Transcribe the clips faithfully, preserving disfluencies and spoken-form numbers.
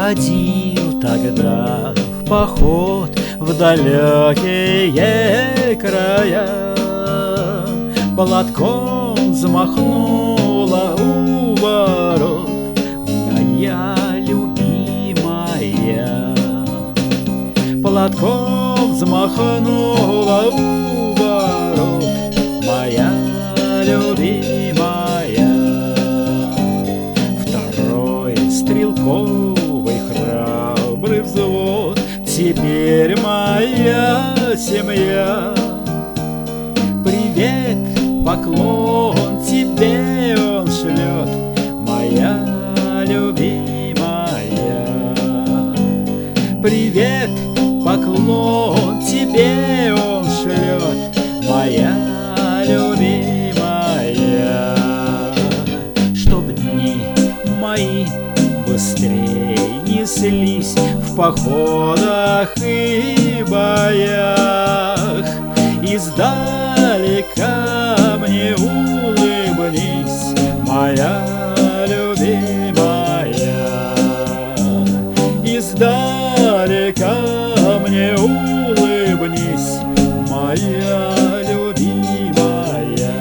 ходил тогда в поход в далекие края, платком взмахнула у ворот моя любимая. Платком взмахнула у ворот моя любимая. Второй стрелковый храбрый взвод теперь моя семья. Привет, поклон тебе он шлет, моя любимая. Привет, поклон тебе он шлет, моя любимая. Чтоб дни мои быстрей неслись в походах и боях, издалека мне улыбнись, моя любимая. Издалека мне улыбнись, моя любимая.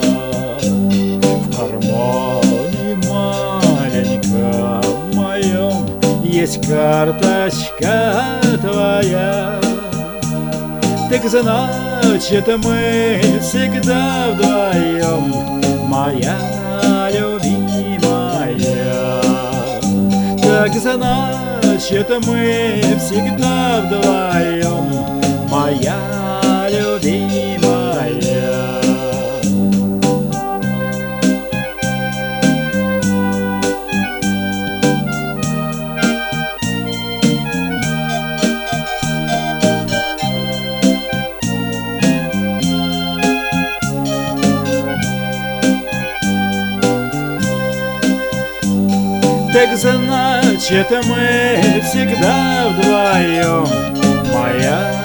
В кармане маленьком моем есть карточка твоя. Так значит, мы всегда вдвоем, моя любимая. Так значит, мы всегда вдвоем, моя любимая. Так значит, мы всегда вдвоем, моя